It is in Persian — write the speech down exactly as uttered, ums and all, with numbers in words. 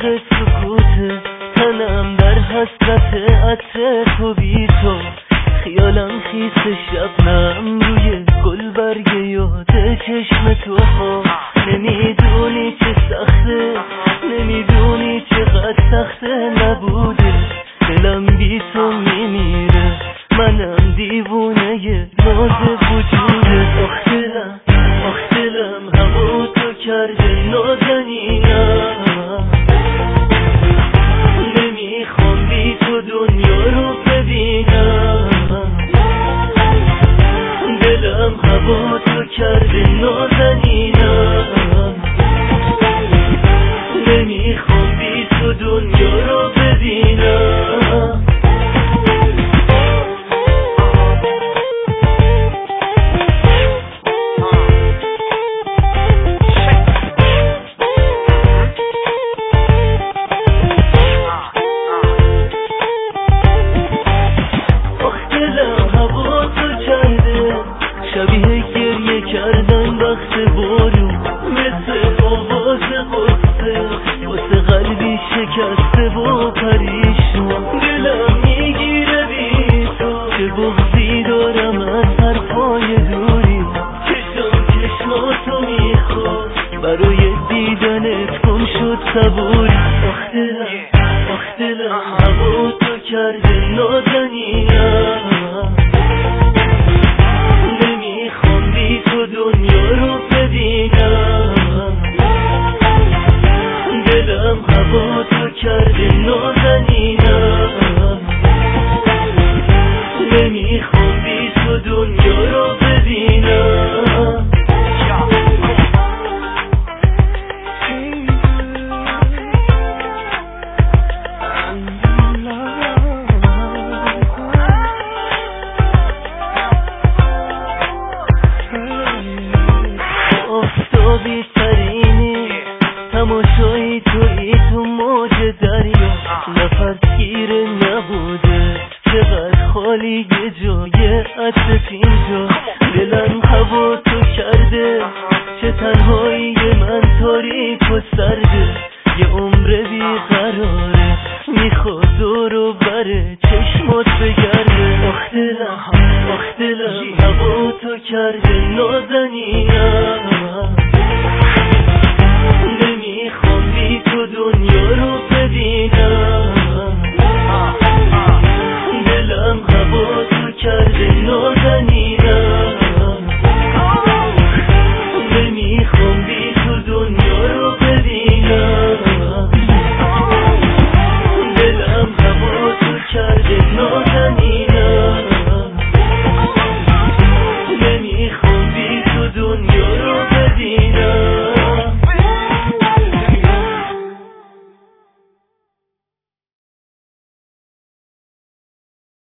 عشق سکوته، تنم در حسرت عطر تو بی تو، خیالم خیس شبنم روی گل برگ یاد چشم تو ها. نمیدونی چه سخته، نمیدونی چقدر سخته نبوده، دلم بی تو میمیره، منم دیوونه ناز وجوده. آخ دلم آخ دلم همو تو کرده نازنینم، نمیخوام بی تو دنیا رو ببینم، دلم هوا تو کرده نازنینم، نمیخوام بی تو دنیا رو ببینم. شبیه گریه کردن وقت بارون، مثل آواز قصه واسه قلبی شکسته و پریشون. دلم میگیره بی تو، چه بغضی دارم از حرفای دوری، چشم چشماتو میخواد برای دیدنت گم شد صبوری. آخ دلم آخ دلم هوا تو کرده نازنینم، دنیا رو ببینم، دلم هوا تو کرده نازنینم، نمیخوام بی تو دنیا رو ببینم. آفتابی ترینی، تماشایی تویی تو موج دریا، نفسگیر نبوده، چقدر خالی یه جای عطرت اینجا. دلم هوا تو کرده، چه تنهایی من تاریک و سرده، یه عمر بیقراره میخواد دورو بره چشمات بگرده. آخ دلم آخ دلم هوا تو کرده